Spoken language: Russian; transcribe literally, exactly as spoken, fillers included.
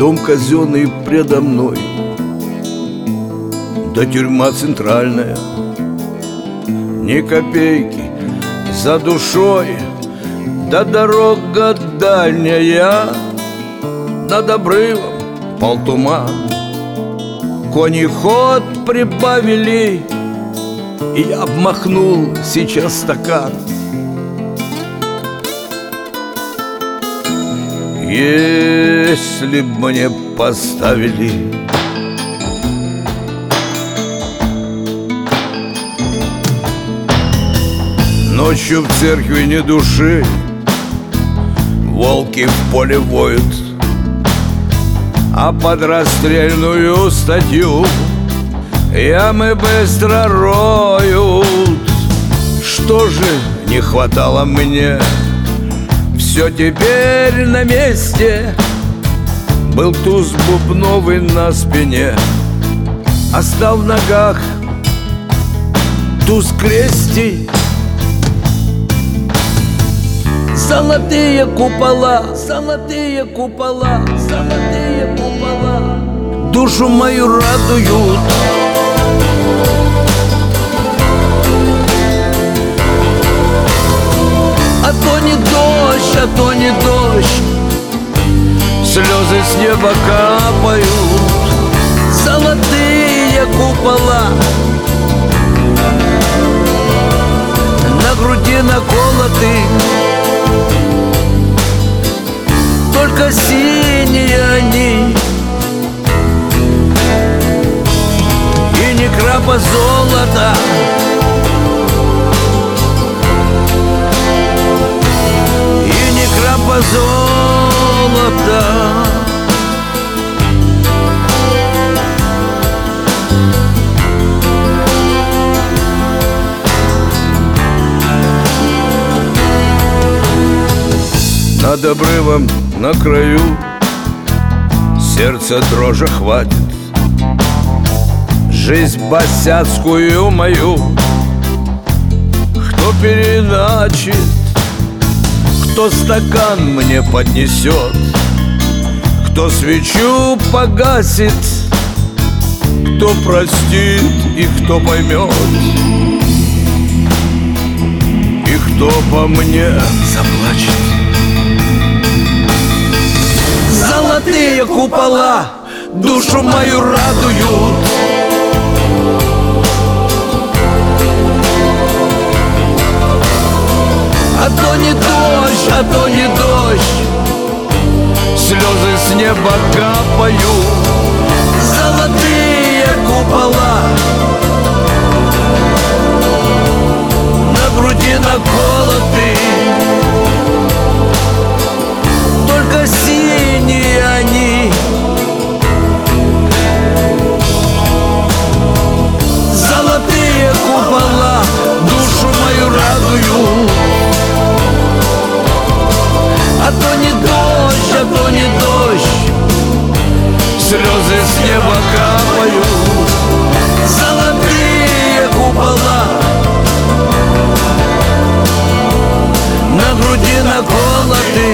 Дом казенный предо мной, да тюрьма центральная. Ни копейки за душой, да дорога дальняя. Над обрывом полтуман, кони ход прибавили, и я обмахнул сейчас стакан. Если б мне поставили ночью в церкви ни души, волки в поле воют, а под расстрельную статью ямы быстро роют. Что же не хватало мне? Все теперь на месте. Был туз бубновый на спине, а стал в ногах туз крести. Золотые купола, золотые купола, золотые купола душу мою радуют. А то не дождь, а то не дождь, слезы с неба капают. Золотые купола на груди наколоты, только синие они, и ни крапа золота. И ни крапа золота. Над обрывом на краю сердце дрожи хватит. Жизнь босяцкую мою кто переначит, кто стакан мне поднесет, кто свечу погасит, кто простит и кто поймет, и кто по мне заплачет. Золотые купола душу мою радуют. А то не дождь, а то не дождь, слезы с неба капают. Золотые купола на груди наколоты, только синие они. Золотые купола душу мою радуют. А то не дождь, а то не дождь, слезы с неба капают. Золотые купола на груди наколоты,